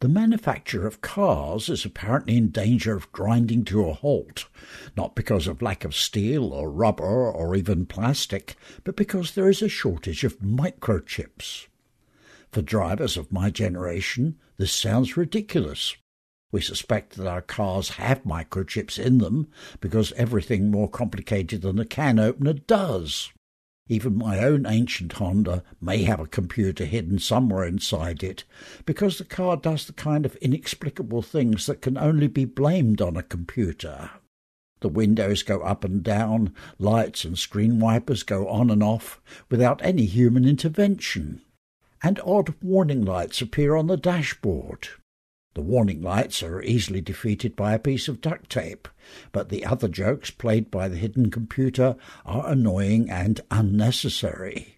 The manufacture of cars is apparently in danger of grinding to a halt, not because of lack of steel or rubber or even plastic, but because there is a shortage of microchips. For drivers of my generation, this sounds ridiculous. We suspect that our cars have microchips in them because everything more complicated than a can opener does. Even my own ancient Honda may have a computer hidden somewhere inside it, because the car does the kind of inexplicable things that can only be blamed on a computer. The windows go up and down, lights and screen wipers go on and off without any human intervention, and odd warning lights appear on the dashboard. The warning lights are easily defeated by a piece of duct tape, but the other jokes played by the hidden computer are annoying and unnecessary.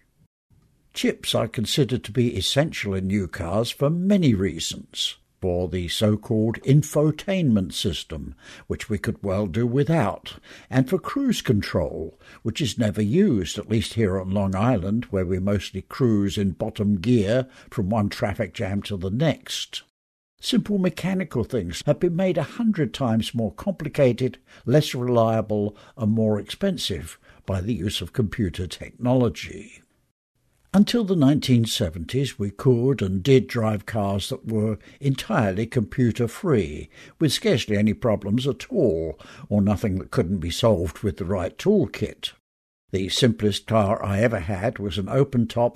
Chips are considered to be essential in new cars for many reasons. For the so-called infotainment system, which we could well do without, and for cruise control, which is never used, at least here on Long Island, where we mostly cruise in bottom gear from one traffic jam to the next. Simple mechanical things have been made 100 times more complicated, less reliable, and more expensive by the use of computer technology. Until the 1970s, we could and did drive cars that were entirely computer-free, with scarcely any problems at all, or nothing that couldn't be solved with the right toolkit. The simplest car I ever had was an open-top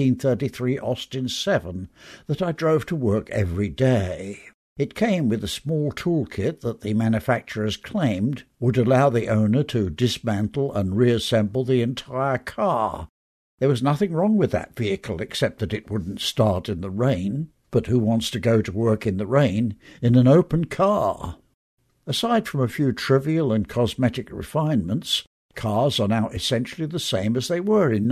1933 Austin 7 that I drove to work every day. It came with a small toolkit that the manufacturers claimed would allow the owner to dismantle and reassemble the entire car. There was nothing wrong with that vehicle except that it wouldn't start in the rain, but who wants to go to work in the rain in an open car? Aside from a few trivial and cosmetic refinements, cars are now essentially the same as they were in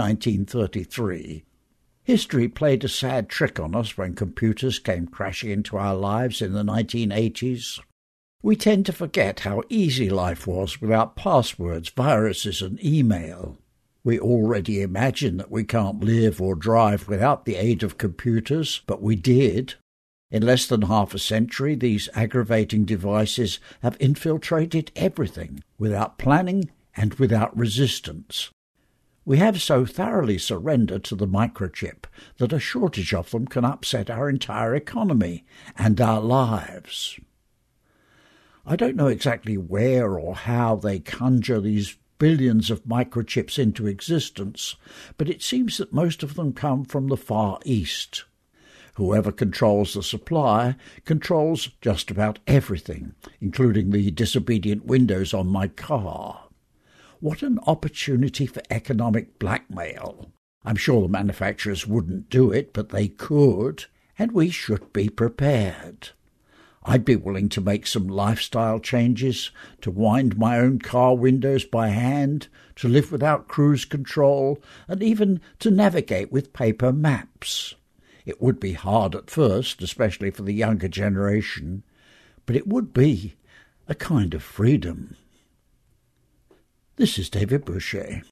1933. History played a sad trick on us when computers came crashing into our lives in the 1980s. We tend to forget how easy life was without passwords, viruses, and email. We already imagine that we can't live or drive without the aid of computers, but we did. In less than half a century, these aggravating devices have infiltrated everything, without planning and without resistance. We have so thoroughly surrendered to the microchip that a shortage of them can upset our entire economy and our lives. I don't know exactly where or how they conjure these billions of microchips into existence, but it seems that most of them come from the Far East. Whoever controls the supply controls just about everything, including the disobedient windows on my car. What an opportunity for economic blackmail. I'm sure the manufacturers wouldn't do it, but they could, and we should be prepared. I'd be willing to make some lifestyle changes, to wind my own car windows by hand, to live without cruise control, and even to navigate with paper maps. It would be hard at first, especially for the younger generation, but it would be a kind of freedom. This is David Boucher.